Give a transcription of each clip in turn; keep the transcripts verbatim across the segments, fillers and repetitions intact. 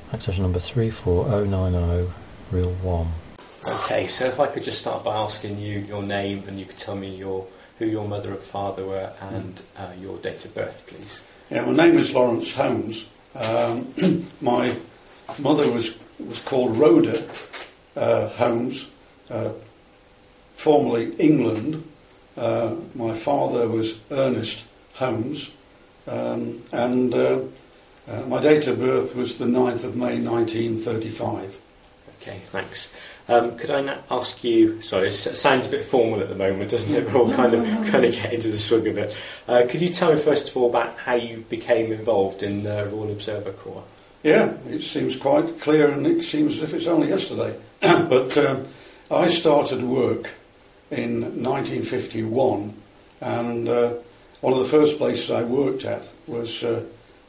Accession number three four zero nine zero, reel one. Okay, so if I could just start by asking you your name, and you could tell me your who your mother and father were, and uh, your date of birth, please. Yeah, my name is Lawrence Holmes. Um, my mother was was called Rhoda uh, Holmes, uh, formerly England. Uh, my father was Ernest Holmes, um, and uh, uh, my date of birth was the ninth of May nineteen thirty-five. Okay, thanks. Um, could I na- ask you? Sorry, it sounds a bit formal at the moment, doesn't it? We're all kind of kind of getting into the swing of it. Uh, could you tell me first of all about how you became involved in the Royal Observer Corps? Yeah, it seems quite clear, and it seems as if it's only yesterday. But um, I started work in nineteen fifty-one, and uh, one of the first places I worked at was uh,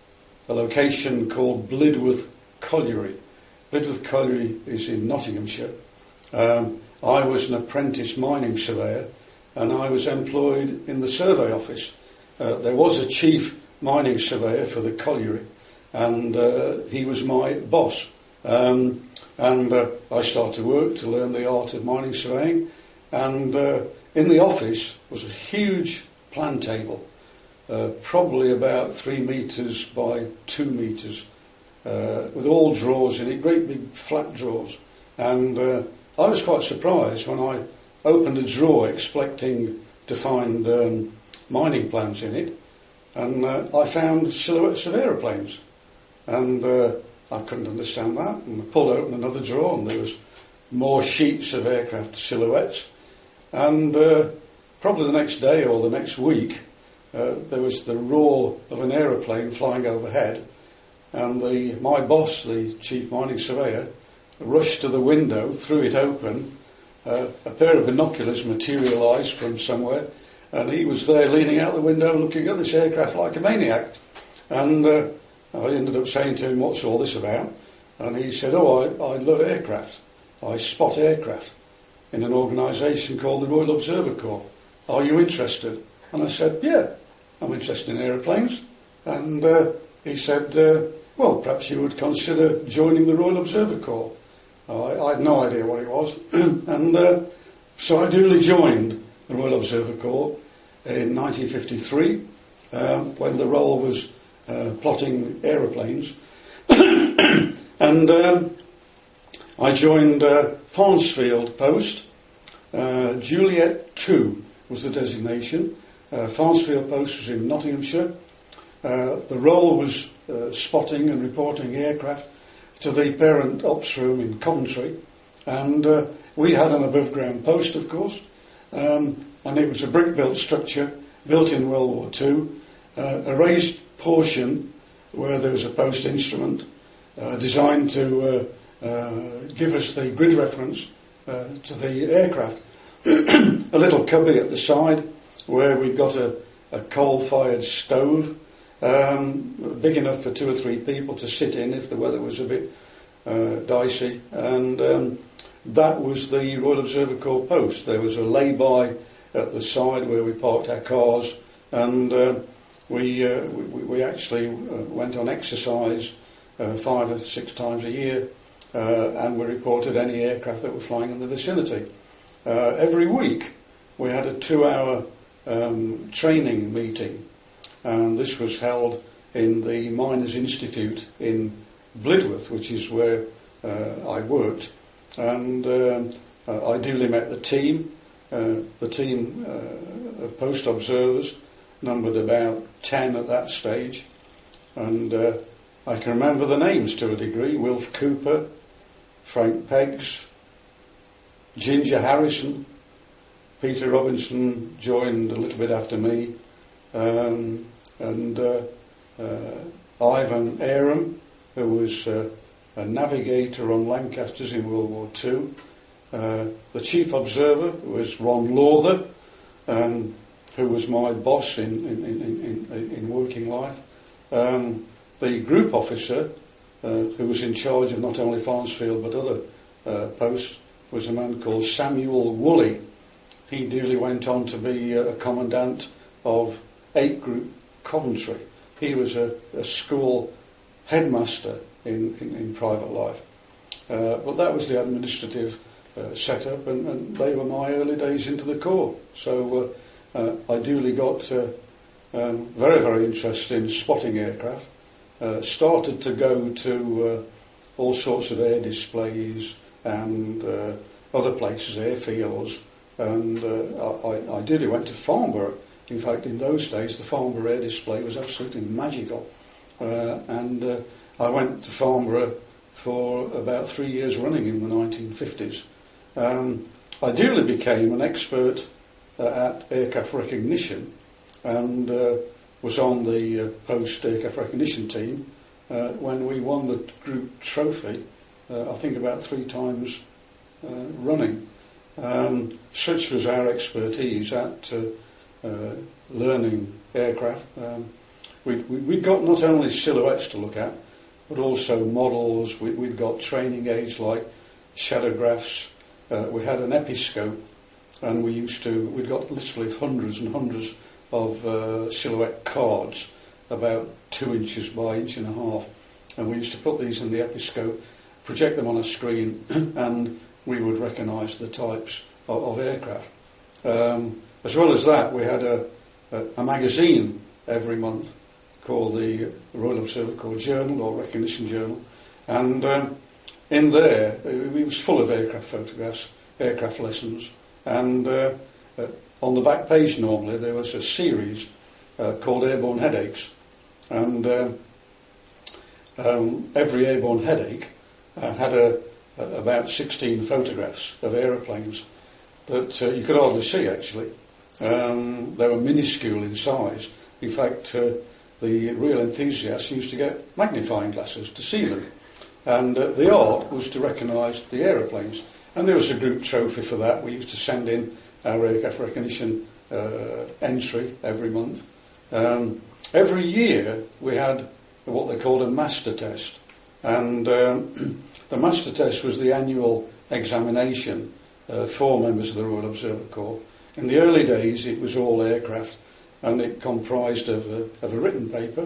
a location called Blidworth Colliery. Blidworth Colliery is in Nottinghamshire. Um, I was an apprentice mining surveyor, and I was employed in the survey office. Uh, there was a chief mining surveyor for the colliery, and uh, he was my boss. Um, and uh, I started work to learn the art of mining surveying, and uh, in the office was a huge plan table, uh, probably about three metres by two metres, uh, with all drawers in it, great big flat drawers. And uh, I was quite surprised when I opened a drawer expecting to find um, mining plans in it, and uh, I found silhouettes of aeroplanes. And uh, I couldn't understand that, and I pulled open another drawer and there was more sheets of aircraft silhouettes. And uh, probably the next day or the next week, uh, there was the roar of an aeroplane flying overhead, and the my boss, the chief mining surveyor, rushed to the window, threw it open, uh, a pair of binoculars materialised from somewhere, and he was there leaning out the window looking at this aircraft like a maniac. And uh, I ended up saying to him, "What's all this about?" And he said, "Oh, I, I love aircraft. I spot aircraft in an organisation called the Royal Observer Corps. Are you interested?" And I said, "Yeah, I'm interested in aeroplanes." And uh, he said, uh, "Well, perhaps you would consider joining the Royal Observer Corps." I, I had no idea what it was. And uh, so I duly joined the Royal Observer Corps in nineteen fifty-three, um, when the role was uh, plotting aeroplanes. And um, I joined uh, Farnsfield Post. Uh, Juliet two was the designation. Uh, Farnsfield Post was in Nottinghamshire. Uh, the role was uh, spotting and reporting aircraft to the parent ops room in Coventry. And uh, we had an above-ground post, of course, um, and it was a brick-built structure, built in World War Two, uh, a raised portion where there was a post instrument uh, designed to uh, uh, give us the grid reference uh, to the aircraft. A little cubby at the side where we've got a, a coal-fired stove, um, big enough for two or three people to sit in if the weather was a bit uh, dicey. And um, that was the Royal Observer Corps post. There was a lay-by at the side where we parked our cars, and uh, we, uh, we we actually uh, went on exercise uh, five or six times a year, uh, and we reported any aircraft that were flying in the vicinity. Uh, every week we had a two-hour um, training meeting, and this was held in the Miners' Institute in Blidworth, which is where uh, I worked. And um, uh, I duly met the team. Uh, the team uh, of post observers numbered about ten at that stage, and uh, I can remember the names to a degree: Wilf Cooper, Frank Peggs, Ginger Harrison. Peter Robinson joined a little bit after me, um, and uh, uh, Ivan Aram, who was uh, a navigator on Lancasters in World War Two. Uh, the chief observer was Ron Lawther, um, who was my boss in, in, in, in, in working life. Um, the group officer, uh, who was in charge of not only Farnsfield but other uh, posts, was a man called Samuel Woolley. He duly went on to be a commandant of eight Group Coventry. He was a, a school headmaster in, in, in private life. Uh, but that was the administrative uh, setup, and, and they were my early days into the Corps. So uh, uh, I duly got uh, um, very, very interested in spotting aircraft. Uh, started to go to uh, all sorts of air displays and uh, other places, airfields, and uh, I, I did. I went to Farnborough. In fact, in those days, the Farnborough air display was absolutely magical. Uh, and uh, I went to Farnborough for about three years running in the nineteen fifties. Um, I duly became an expert uh, at aircraft recognition, and uh, was on the uh, post aircraft recognition team uh, when we won the group trophy, uh, I think about three times uh, running. Um, such was our expertise at uh, uh, learning aircraft. Um, we, we, we'd got not only silhouettes to look at, but also models. We, we'd got training aids like shadowgraphs. Uh, we had an episcope, and we used to, we'd got literally hundreds and hundreds of uh, silhouette cards, about two inches by inch and a half, and we used to put these in the episcope, project them on a screen, and we would recognise the types of, of aircraft. Um, as well as that, we had a, a, a magazine every month called the Royal Observer Corps Journal, or Recognition Journal, and um, in there it was full of aircraft photographs, aircraft lessons, and uh, uh, on the back page normally there was a series uh, called Airborne Headaches, and uh, um, every airborne headache uh, had a, a, about sixteen photographs of aeroplanes that uh, you could hardly see actually. Um, they were minuscule in size. In fact, uh, the real enthusiasts used to get magnifying glasses to see them, and uh, the art was to recognise the aeroplanes, and there was a group trophy for that. We used to send in our aircraft recognition uh, entry every month. Um, every year we had what they called a master test, and um, the master test was the annual examination uh, for members of the Royal Observer Corps. In the early days it was all aircraft, and it comprised of a, of a written paper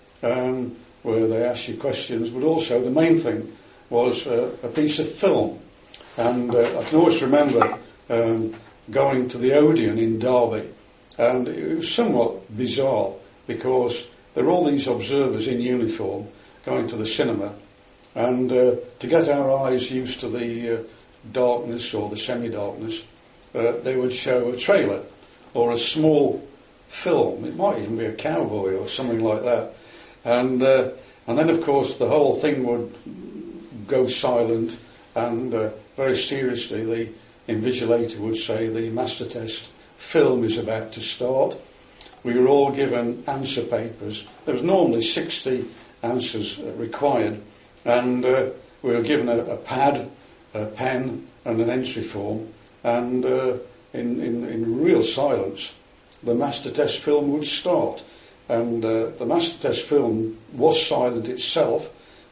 um, where they asked you questions, but also the main thing was uh, a piece of film. And uh, I can always remember um, going to the Odeon in Derby, and it was somewhat bizarre because there were all these observers in uniform going to the cinema, and uh, to get our eyes used to the uh, darkness or the semi-darkness, uh, they would show a trailer or a small film. It might even be a cowboy or something like that, and uh, and then of course the whole thing would go silent, and uh, very seriously the invigilator would say the master test film is about to start. We were all given answer papers. There was normally sixty answers required, and uh, we were given a, a pad, a pen and an entry form, and uh, in, in, in real silence the master test film would start, and uh, the master test film was silent itself.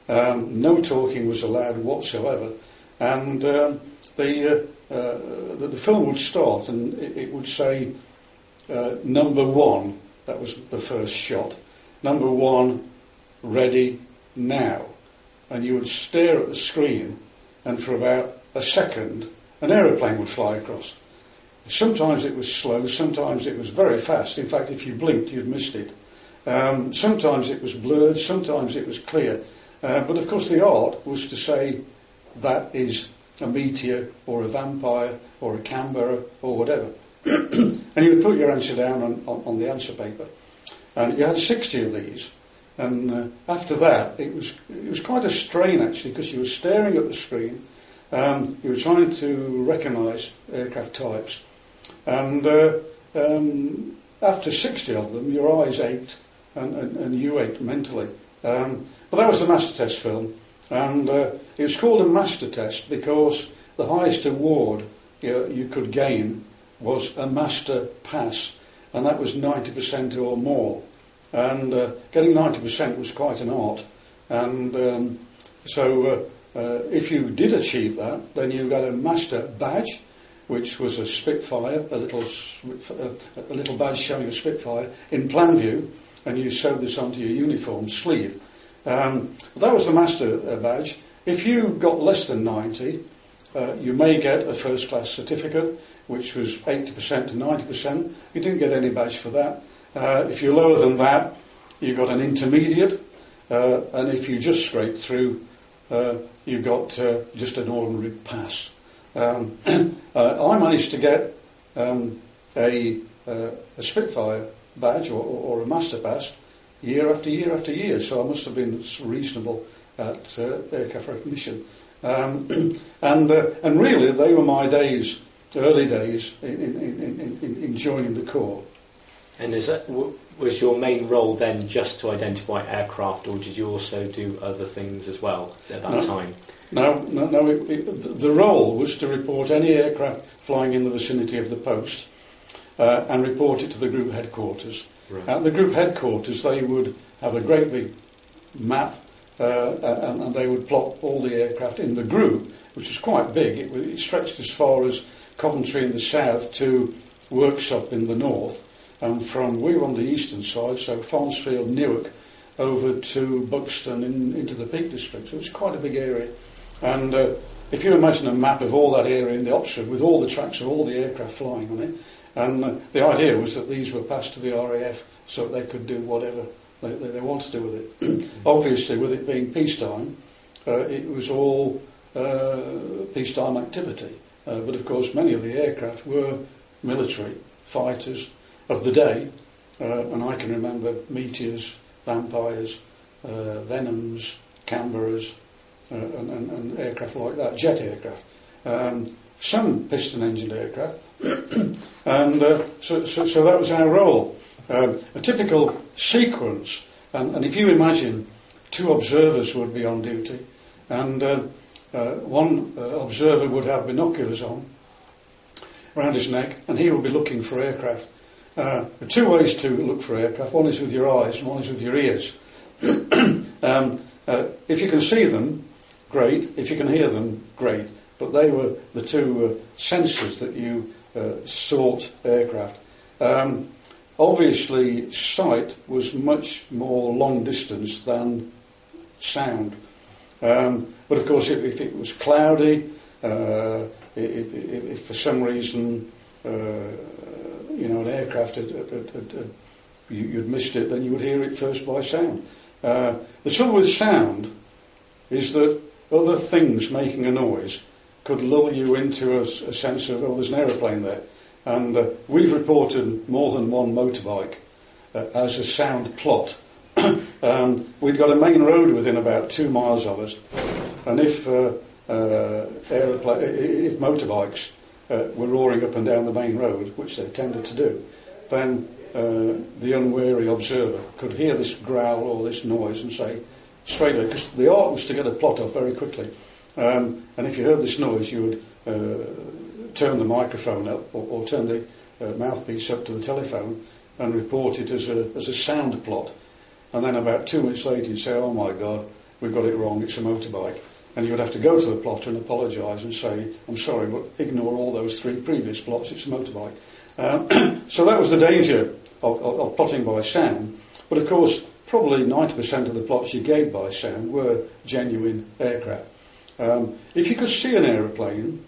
Um, no talking was allowed whatsoever, and um, the, uh, uh, the the film would start, and it, it would say uh, number one. That was the first shot. Number one, ready now, and you would stare at the screen, and for about a second, an aeroplane would fly across. Sometimes it was slow, sometimes it was very fast. In fact, if you blinked, you'd missed it. Um, sometimes it was blurred, sometimes it was clear. Uh, but of course the art was to say that is a meteor or a vampire or a Canberra or whatever. And you would put your answer down on, on, on the answer paper. And you had sixty of these. And uh, after that, it was it was quite a strain actually, because you were staring at the screen. Um, you were trying to recognise aircraft types. And uh, um, after sixty of them, your eyes ached and, and, and you ached mentally. Um, but that was the master test film, and uh, it was called a master test because the highest award you, you could gain was a master pass, and that was ninety percent or more. And uh, getting ninety percent was quite an art. And um, so uh, uh, if you did achieve that, then you got a master badge, which was a Spitfire, a little a little badge showing a Spitfire in plan view, and you sewed this onto your uniform sleeve. Um, that was the master uh, badge. If you got less than ninety, uh, you may get a first class certificate, which was eighty percent to ninety percent. You didn't get any badge for that. Uh, if you're lower than that, you got an intermediate, uh, and if you just scraped through, uh, you got uh, just an ordinary pass. Um, uh, I managed to get um, a, uh, a Spitfire badge or, or a master pass year after year after year, so I must have been reasonable at uh, aircraft recognition. Um, and uh, and really, they were my days, early days, in, in, in, in, in joining the Corps. And is that, w- was your main role then just to identify aircraft, or did you also do other things as well at that No. time? No, no, no it, it, the role was to report any aircraft flying in the vicinity of the post uh, and report it to the group headquarters. Right. At the group headquarters, they would have a great big map uh, and, and they would plot all the aircraft in the group, which was quite big. It, it stretched as far as Coventry in the south to Worksop in the north. And from, we were on the eastern side, so Farnsfield, Newark, over to Buxton in, into the Peak District. So it was quite a big area. And uh, if you imagine a map of all that area in the Oxford with all the tracks of all the aircraft flying on it, and uh, the idea was that these were passed to the R A F so that they could do whatever they, they, they wanted to do with it. Obviously, with it being peacetime, uh, it was all uh, peacetime activity. Uh, but of course, many of the aircraft were military fighters of the day, uh, and I can remember Meteors, Vampires, uh, Venoms, Canberras, uh, and, and, and aircraft like that, jet aircraft. Um, some piston-engined aircraft, and uh, so, so, so that was our role. Um, a typical sequence, and, and if you imagine two observers would be on duty, and uh, uh, one uh, observer would have binoculars on around his neck, and he would be looking for aircraft. Uh, there are two ways to look for aircraft. One is with your eyes and one is with your ears. um, uh, if you can see them, great. If you can hear them, great. But they were the two uh, sensors that you uh, sought aircraft. Um, obviously, sight was much more long distance than sound. Um, but of course, if, if it was cloudy, uh, if, if, if for some reason uh, you know, an aircraft, had, had, had, had, you, you'd missed it, then you would hear it first by sound. Uh, the trouble with sound is that other things making a noise could lull you into a, a sense of, oh, there's an aeroplane there. And uh, we've reported more than one motorbike uh, as a sound plot. um, we'd got a main road within about two miles of us, and if uh, uh, aeropla- if motorbikes Uh, were roaring up and down the main road, which they tended to do, then uh, the unwary observer could hear this growl or this noise and say straight away, because the art was to get a plot off very quickly. Um, and if you heard this noise, you would uh, turn the microphone up or, or turn the uh, mouthpiece up to the telephone and report it as a, as a sound plot. And then about two minutes later, you'd say, oh my God, we've got it wrong, it's a motorbike. And you would have to go to the plotter and apologise and say, I'm sorry, but ignore all those three previous plots, it's a motorbike. Uh, so that was the danger of, of, of plotting by sound. But of course, probably ninety percent of the plots you gave by sound were genuine aircraft. Um, if you could see an aeroplane,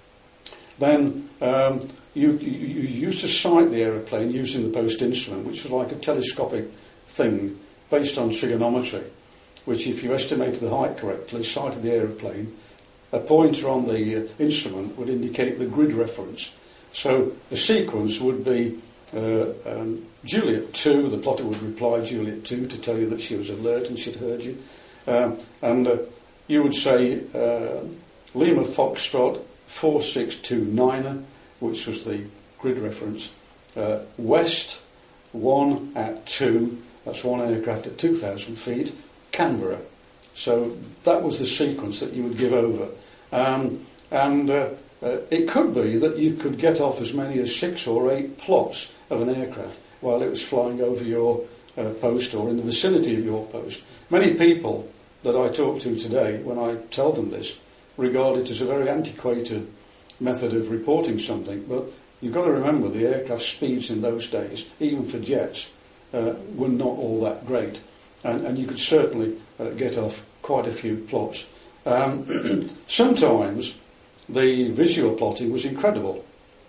then um, you, you, you used to sight the aeroplane using the post instrument, which was like a telescopic thing based on trigonometry, which, if you estimated the height correctly, sighted the aeroplane, a pointer on the uh, instrument would indicate the grid reference. So the sequence would be uh, um, Juliet two, the plotter would reply Juliet two to tell you that she was alert and she'd heard you. Um, and uh, you would say uh, Lima Foxtrot four six two niner, which was the grid reference, uh, West one at two, that's one aircraft at two thousand feet, Canberra. So that was the sequence that you would give over. Um, and uh, uh, it could be that you could get off as many as six or eight plots of an aircraft while it was flying over your uh, post or in the vicinity of your post. Many people that I talk to today, when I tell them this, regard it as a very antiquated method of reporting something. But you've got to remember the aircraft speeds in those days, even for jets, uh, were not all that great. and, and you could certainly uh, get off quite a few plots. Um, sometimes the visual plotting was incredible,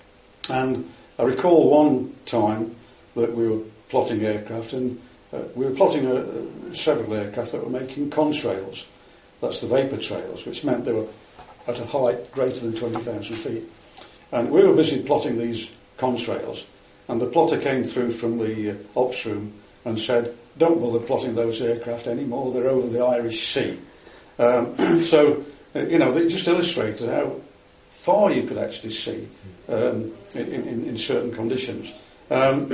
and I recall one time that we were plotting aircraft, and uh, we were plotting a, a, several aircraft that were making contrails. That's the vapour trails, which meant they were at a height greater than twenty thousand feet. And we were busy plotting these contrails, and the plotter came through from the uh, ops room and said, "Don't bother plotting those aircraft anymore, they're over the Irish Sea." Um, so, uh, you know, they just illustrated how far you could actually see um, in, in, in certain conditions. Um,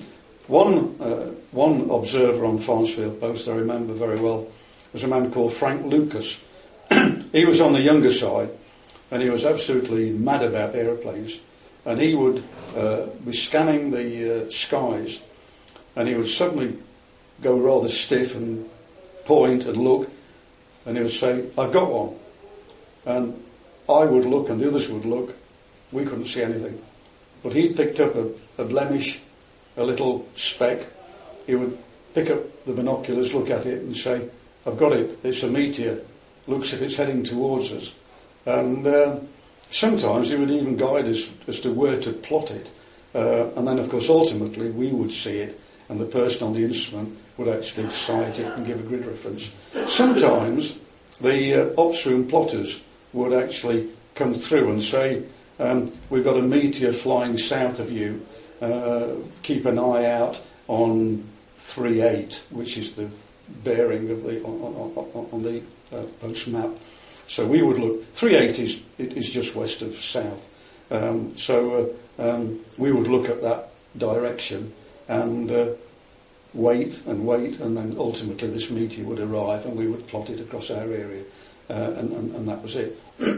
one, uh, one observer on Farnsfield Post I remember very well was a man called Frank Lucas. He was on the younger side, and he was absolutely mad about aeroplanes. And he would uh, be scanning the uh, skies, and he would suddenly go rather stiff and point and look, and he would say, "I've got one." And I would look, and the others would look. We couldn't see anything. But he picked up a, a blemish, a little speck. He would pick up the binoculars, look at it, and say, "I've got it. It's a meteor. Looks as if it's heading towards us." And uh, sometimes he would even guide us as to where to plot it. Uh, and then, of course, ultimately we would see it, and the person on the instrument would actually sight it and give a grid reference. Sometimes the uh, ops room plotters would actually come through and say, um, "We've got a meteor flying south of you. Uh, keep an eye out on three eight, which is the bearing of the on, on, on the uh, post map." So we would look. three eight is it is just west of south. Um, so uh, um, we would look at that direction and uh, wait and wait, and then ultimately this meteor would arrive, and we would plot it across our area, uh, and, and, and that was it.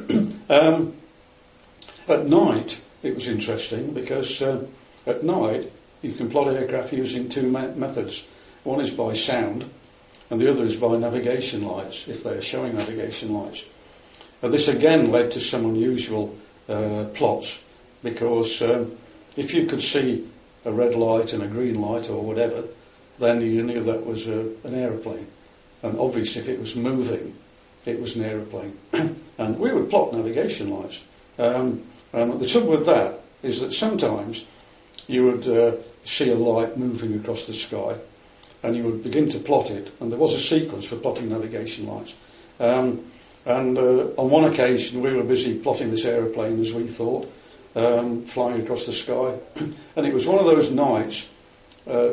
um, at night, it was interesting because uh, at night you can plot aircraft using two me- methods. One is by sound, and the other is by navigation lights, if they are showing navigation lights. And this again led to some unusual uh, plots, because um, if you could see a red light and a green light or whatever, then you knew that was a, an aeroplane. And obviously if it was moving, it was an aeroplane. And we would plot navigation lights. Um, and the trouble with that is that sometimes you would uh, see a light moving across the sky, and you would begin to plot it, and there was a sequence for plotting navigation lights. Um, and uh, on one occasion we were busy plotting this aeroplane, as we thought, um, flying across the sky, and it was one of those nights, uh,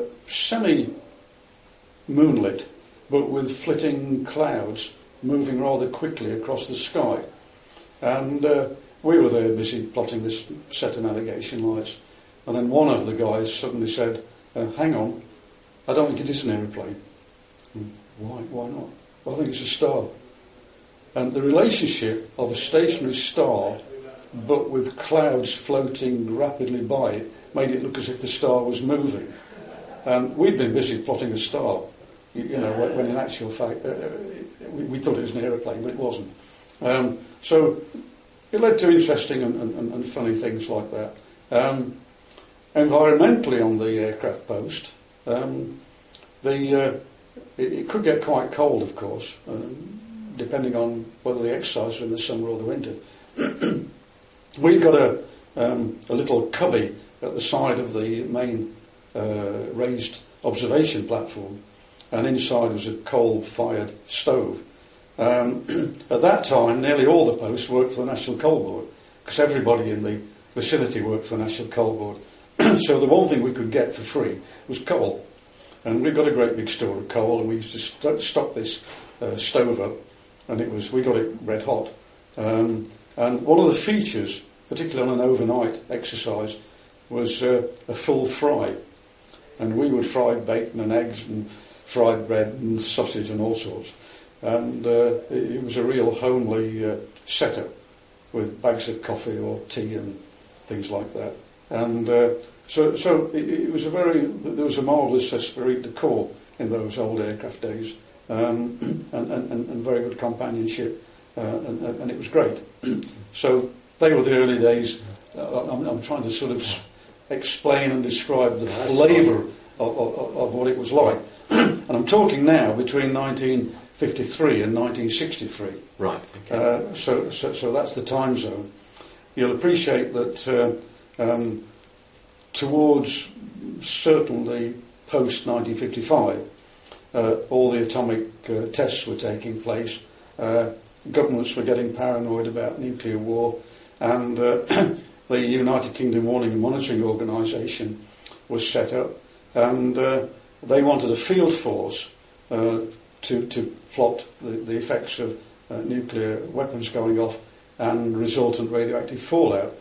semi-moonlit, but with flitting clouds moving rather quickly across the sky. And uh, we were there busy plotting this set of navigation lights, and then one of the guys suddenly said, uh, "Hang on, I don't think it is an aeroplane." Why? Why not? Well, I think it's a star. And the relationship of a stationary star, but with clouds floating rapidly by it, made it look as if the star was moving. And we'd been busy plotting a star, you, you know, when in actual fact uh, we, we thought it was an aeroplane, but it wasn't. Um, so it led to interesting and, and, and funny things like that. Um, environmentally, on the aircraft post, um, the uh, it, it could get quite cold, of course, um, depending on whether the exercise was in the summer or the winter. We got a, um, a little cubby at the side of the main uh, raised observation platform, and inside was a coal-fired stove. Um, at that time, nearly all the posts worked for the National Coal Board, because everybody in the vicinity worked for the National Coal Board. So the one thing we could get for free was coal. And we got a great big store of coal, and we used to st- stock this uh, stove up, and it was we got it red hot. Um, and one of the features, particularly on an overnight exercise, was uh, a full fry. And we would fry bacon and eggs and fried bread and sausage and all sorts. And uh, it, it was a real homely uh, setup with bags of coffee or tea and things like that. And uh, so, so it, it was a very there was a marvellous esprit de corps in those old aircraft days, um, and, and, and very good companionship, uh, and, and it was great. So they were the early days. Uh, I'm, I'm trying to sort of explain and describe the flavour of, of, of what it was like. and I'm talking now between nineteen fifty-three and nineteen sixty-three. Right. Okay. Uh, so, so, so that's the time zone. You'll appreciate that uh, um, towards certainly post nineteen fifty-five, uh, all the atomic uh, tests were taking place. Uh, governments were getting paranoid about nuclear war, and uh, the United Kingdom Warning and Monitoring Organisation was set up, and uh, they wanted a field force uh, to, to plot the, the effects of uh, nuclear weapons going off and resultant radioactive fallout.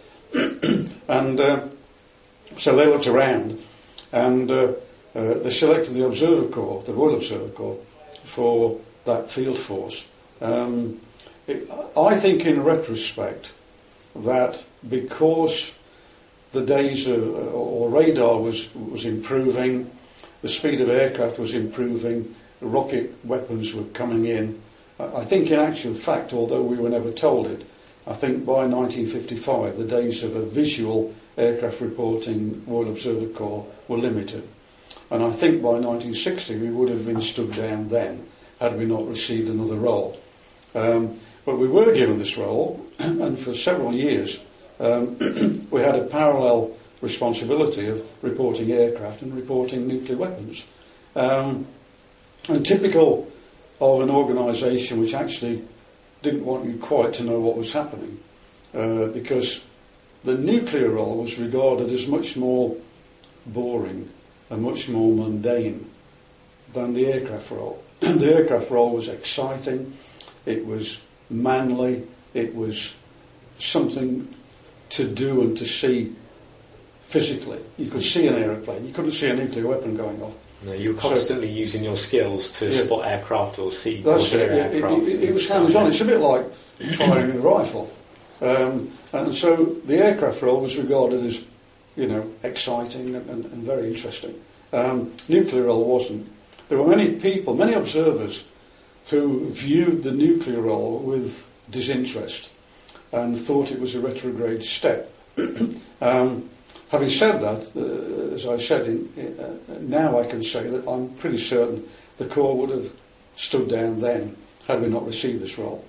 and uh, so they looked around, and uh, uh, they selected the Observer Corps, the Royal Observer Corps, for that field force. Um, it, I think in retrospect that because the days of, or radar was, was improving, the speed of aircraft was improving, rocket weapons were coming in, I think in actual fact, although we were never told it, I think by nineteen fifty-five the days of a visual aircraft reporting Royal Observer Corps were limited. And I think by nineteen sixty we would have been stood down then had we not received another role. Um, but we were given this role, and for several years um, we had a parallel responsibility of reporting aircraft and reporting nuclear weapons. Um, and typical of an organisation which actually didn't want you quite to know what was happening, uh, because the nuclear role was regarded as much more boring and much more mundane than the aircraft role. The aircraft role was exciting, it was manly, it was something to do and to see physically. You could see an aeroplane, you couldn't see a nuclear weapon going off. No, you were constantly so, using your skills to yeah. spot aircraft or see That's it. aircraft. It, it, it was hands-on. It's a bit like firing a rifle. Um, and so the aircraft role was regarded as, you know, exciting and, and, and very interesting. Um, nuclear role wasn't. There were many people, many observers, who viewed the nuclear role with disinterest and thought it was a retrograde step. um, Having said that, uh, as I said, in, in, uh, now I can say that I'm pretty certain the Corps would have stood down then had we not received this role.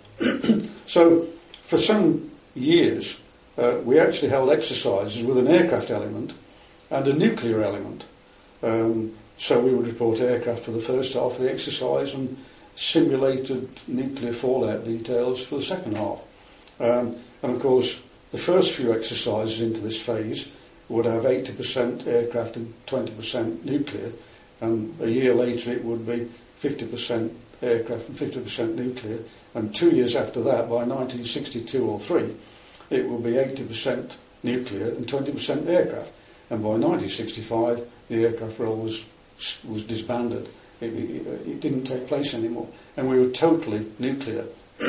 So, for some years, uh, we actually held exercises with an aircraft element and a nuclear element. Um, so we would report aircraft for the first half of the exercise and simulated nuclear fallout details for the second half. Um, and of course, the first few exercises into this phase would have eighty percent aircraft and twenty percent nuclear, and a year later it would be fifty percent aircraft and fifty percent nuclear, and two years after that, by nineteen sixty-two or three, it would be eighty percent nuclear and twenty percent aircraft, and by nineteen sixty-five the aircraft role was was disbanded. It, it, it didn't take place anymore, and we were totally nuclear.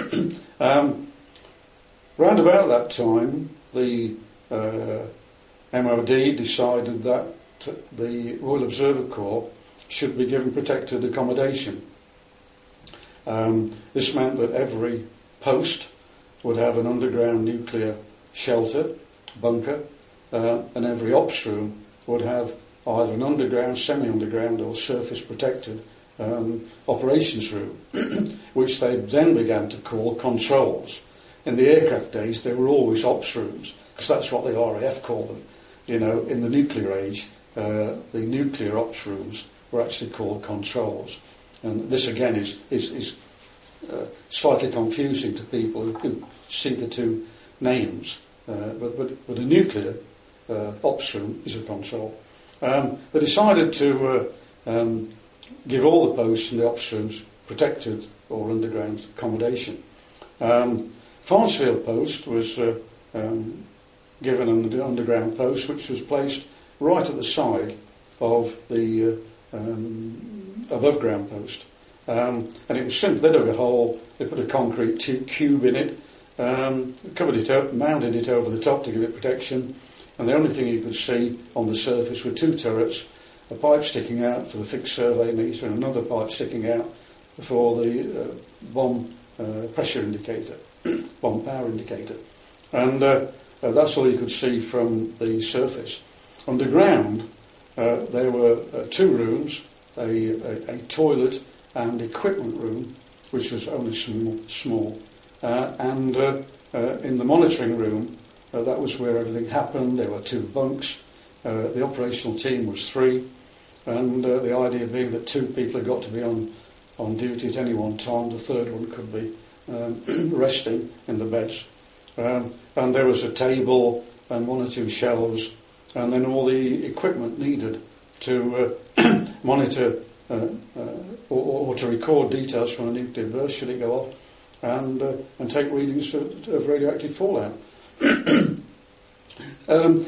um, round about that time, the uh, M O D decided that the Royal Observer Corps should be given protected accommodation. Um, this meant that every post would have an underground nuclear shelter, bunker, uh, and every ops room would have either an underground, semi-underground or surface protected um, operations room, which they then began to call controls. In the aircraft days they were always ops rooms, because that's what the R A F called them. You know, in the nuclear age, uh, the nuclear ops rooms were actually called controls. And this, again, is, is, is uh, slightly confusing to people who, who see the two names. Uh, but, but, but a nuclear uh, ops room is a control. Um, they decided to uh, um, give all the posts in the ops rooms protected or underground accommodation. Um, Farnsfield Post was Uh, um, given an underground post which was placed right at the side of the uh, um, above ground post. Um, and it was simple. They dug a hole, they put a concrete t- cube in it, um, covered it up, mounted it over the top to give it protection, and the only thing you could see on the surface were two turrets, a pipe sticking out for the fixed survey meter and another pipe sticking out for the uh, bomb uh, pressure indicator, bomb power indicator. And uh, Uh, that's all you could see from the surface. Underground, uh, there were uh, two rooms a, a, a toilet and equipment room, which was only small. small. Uh, and uh, uh, in the monitoring room, uh, that was where everything happened. There were two bunks. Uh, the operational team was three. And uh, the idea being that two people had got to be on, on duty at any one time. The third one could be um, resting in the beds. Um, and there was a table and one or two shelves, and then all the equipment needed to uh, monitor uh, uh, or, or to record details from a nuclear burst should it go off, and uh, and take readings of, of radioactive fallout. um,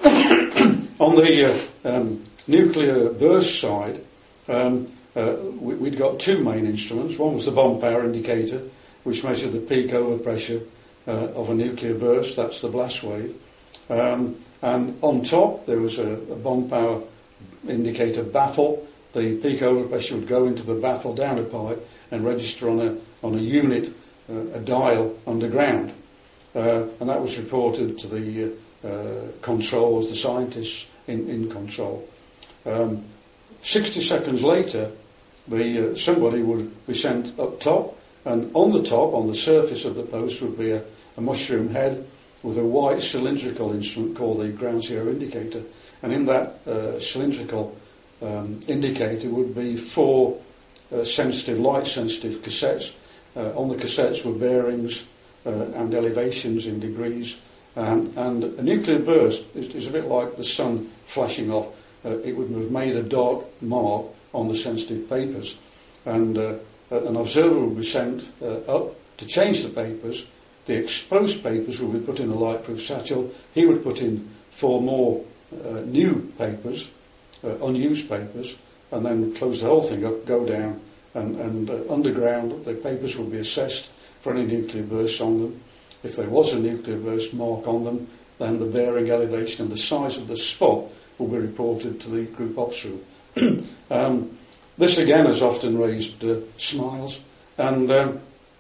on the uh, um, nuclear burst side, um, uh, we, we'd got two main instruments. One was the bomb power indicator, which measured the peak overpressure uh, of a nuclear burst. That's the blast wave. Um, and on top, there was a, a bomb power indicator baffle. The peak overpressure would go into the baffle down a pipe and register on a on a unit, uh, a dial underground. Uh, and that was reported to the uh, uh, controls, the scientists in, in control. Um, sixty seconds later, the uh, somebody would be sent up top, and on the top, on the surface of the post, would be a, a mushroom head with a white cylindrical instrument called the ground zero indicator. And in that uh, cylindrical um, indicator would be four uh, sensitive, light-sensitive cassettes. Uh, on the cassettes were bearings uh, and elevations in degrees. Um, and a nuclear burst is, is a bit like the sun flashing off. Uh, it would have made a dark mark on the sensitive papers. And uh, an observer would be sent uh, up to change the papers. The exposed papers would be put in a light-proof satchel. He would put in four more uh, new papers, uh, unused papers, and then close the whole thing up, go down, and, and uh, underground the papers would be assessed for any nuclear bursts on them. If there was a nuclear burst mark on them, then the bearing elevation and the size of the spot will be reported to the group ops room. um, this again has often raised uh, smiles, and um,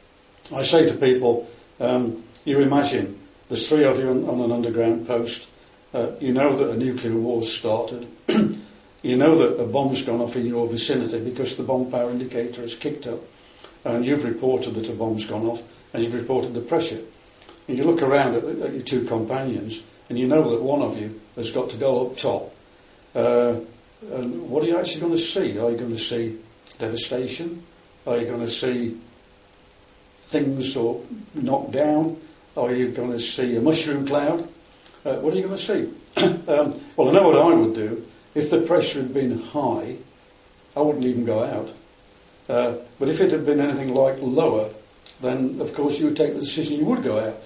I say to people, um, you imagine there's three of you on, on an underground post, uh, you know that a nuclear war's started, you know that a bomb's gone off in your vicinity because the bomb power indicator has kicked up, and you've reported that a bomb's gone off, and you've reported the pressure. And you look around at, at your two companions, and you know that one of you has got to go up top. Uh, and what are you actually going to see? Are you going to see devastation? Are you going to see things sort of knocked down? Are you going to see a mushroom cloud? Uh, what are you going to see? um, well, I know what I would do. If the pressure had been high, I wouldn't even go out. Uh, but if it had been anything like lower, then of course you would take the decision you would go out.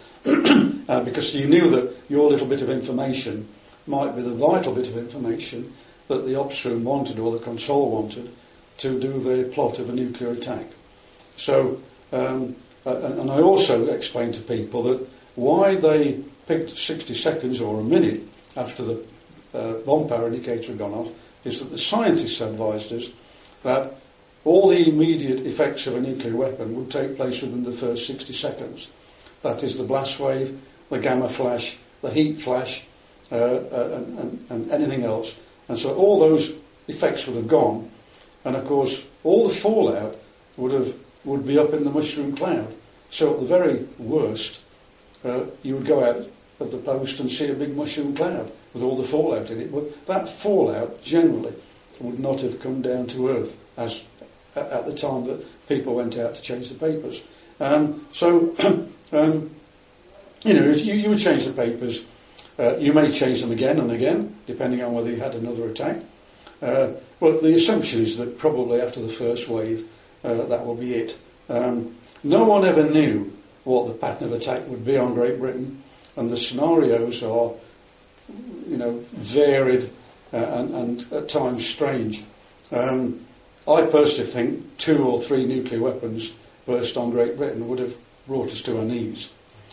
uh, because you knew that your little bit of information might be the vital bit of information that the ops room wanted or the control wanted to do the plot of a nuclear attack. So, um, uh, and I also explained to people that why they picked sixty seconds or a minute after the uh, bomb power indicator had gone off is that the scientists advised us that all the immediate effects of a nuclear weapon would take place within the first sixty seconds. That is the blast wave, the gamma flash, the heat flash, uh, uh, and, and, and anything else. And so all those effects would have gone, and of course all the fallout would have would be up in the mushroom cloud. So at the very worst, uh, you would go out of the post and see a big mushroom cloud with all the fallout in it. But that fallout generally would not have come down to earth as at the time that people went out to change the papers. Um, so, um, you know, you, you would change the papers. Uh, you may change them again and again, depending on whether you had another attack. Uh, but the assumption is that probably after the first wave, uh, that will be it. Um, no one ever knew what the pattern of attack would be on Great Britain, and the scenarios are, you know, varied uh, and, and at times strange. Um, I personally think two or three nuclear weapons burst on Great Britain would have brought us to our knees.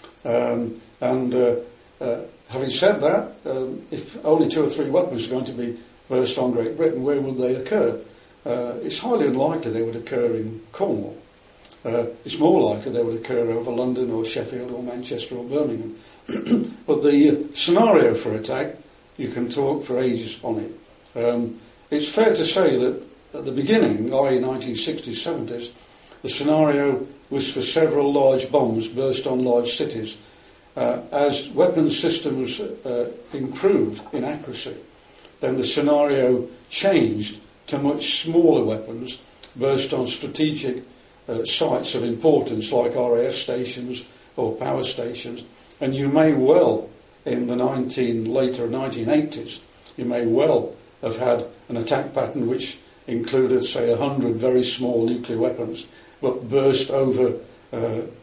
Um, and uh, uh, having said that, um, if only two or three weapons are going to be burst on Great Britain, where would they occur? Uh, it's highly unlikely they would occur in Cornwall. Uh, it's more likely they would occur over London or Sheffield or Manchester or Birmingham. But the uh, scenario for attack, you can talk for ages on it. Um, it's fair to say that at the beginning, that is nineteen sixties, seventies, the scenario was for several large bombs burst on large cities. Uh, as weapons systems uh, improved in accuracy, then the scenario changed to much smaller weapons burst on strategic uh, sites of importance like R A F stations or power stations. And you may well, in the nineteen, later nineteen eighties, you may well have had an attack pattern which included, say, a hundred very small nuclear weapons, but burst over uh,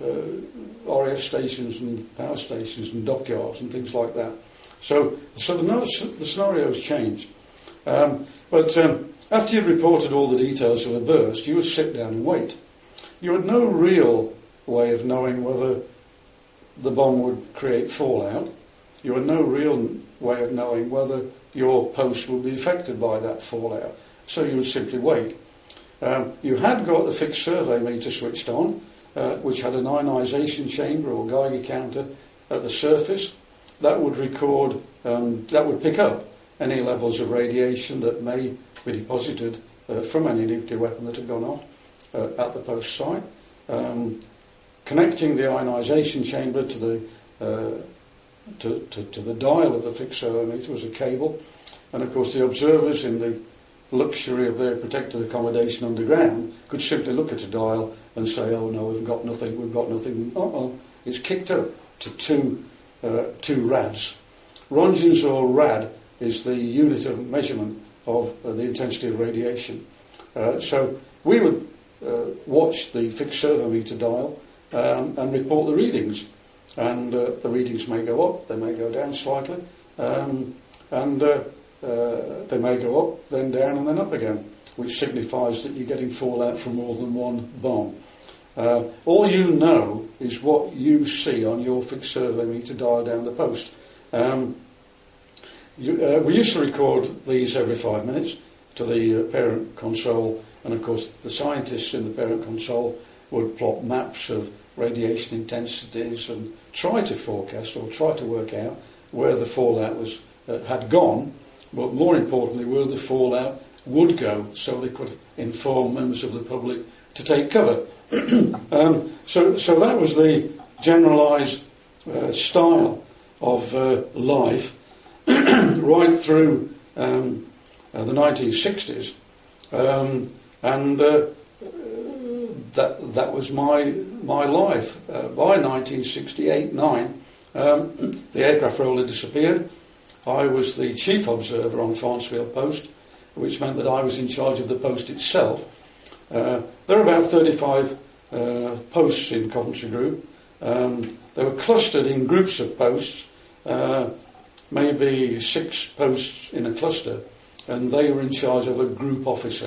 uh, R A F stations and power stations and dockyards and things like that. So, so the, the scenarios changed. Um, but um, after you'd reported all the details of a burst, you would sit down and wait. You had no real way of knowing whether the bomb would create fallout. You had no real way of knowing whether your post would be affected by that fallout. So you would simply wait. Um, you had got the fixed survey meter switched on, uh, which had an ionisation chamber or Geiger counter at the surface. That would record, um, that would pick up any levels of radiation that may be deposited uh, from any nuclear weapon that had gone off uh, at the post site. Um, connecting the ionisation chamber to the uh, to, to, to the dial of the fixed survey meter was a cable, and of course the observers in the luxury of their protected accommodation underground could simply look at a dial and say, oh no, we've got nothing, we've got nothing. Uh-oh, it's kicked up to two, uh, two rads. Rontgens or rad is the unit of measurement of uh, the intensity of radiation. Uh, so we would uh, watch the fixed survey meter dial um, and report the readings. And uh, the readings may go up, they may go down slightly, um, and uh, uh, they may go up, then down, and then up again, which signifies that you're getting fallout from more than one bomb. Uh, all you know is what you see on your fixed survey meter dial down the post. Um, you, uh, we used to record these every five minutes to the uh, parent console, and of course the scientists in the parent console would plot maps of radiation intensities and try to forecast or try to work out where the fallout was uh, had gone, but more importantly where the fallout would go, so they could inform members of the public to take cover. um, so, so that was the generalised uh, style of uh, life right through um, uh, the nineteen sixties, um, and uh, that that was my my life. Uh, by nineteen sixty-eight nine, um, the aircraft roller disappeared. I was the chief observer on Farnsfield Post, which meant that I was in charge of the post itself. Uh, there are about thirty-five uh, posts in Coventry Group. Um, they were clustered in groups of posts, uh, maybe six posts in a cluster, and they were in charge of a group officer.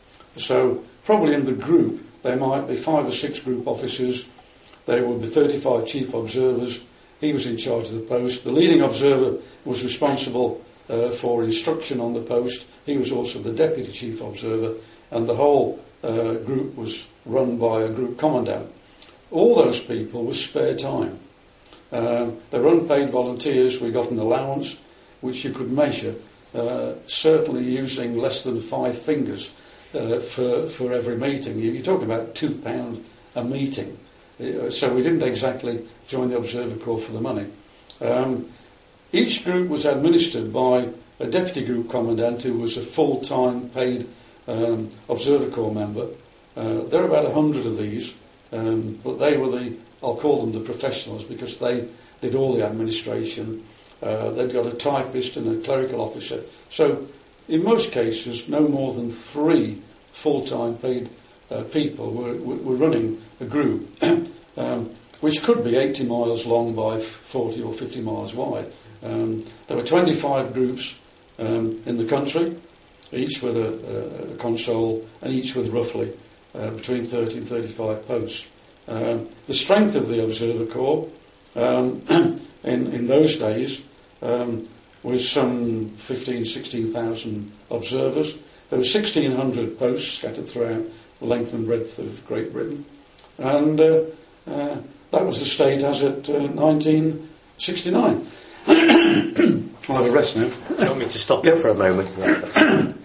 So probably in the group there might be five or six group officers. There would be thirty-five chief observers. He was in charge of the post. The leading observer was responsible uh, for instruction on the post. He was also the deputy chief observer, and the whole uh, group was run by a group commandant. All those people were spare time. Uh, they were unpaid volunteers. We got an allowance, which you could measure, uh, certainly using less than five fingers uh, for, for every meeting. You're talking about two pounds a meeting. Uh, so we didn't exactly join the Observer Corps for the money. Um, each group was administered by a deputy group commandant who was a full-time paid um, Observer Corps member. Uh, there are about a hundred of these, um, but they were the, I'll call them the professionals, because they did all the administration. Uh, they'd got a typist and a clerical officer. So in most cases, no more than three full-time paid uh, people were, were running a group, um, which could be eighty miles long by forty or fifty miles wide. Um, there were twenty-five groups um, in the country, each with a, a console, and each with roughly uh, between thirty and thirty-five posts. Um, the strength of the Observer Corps um, in, in those days um, was some fifteen, sixteen thousand observers. There were sixteen hundred posts scattered throughout the length and breadth of Great Britain. And uh, uh, that was the state as at uh, nineteen sixty-nine. I'll have a rest now. Do you want me to stop you for a moment? Yeah,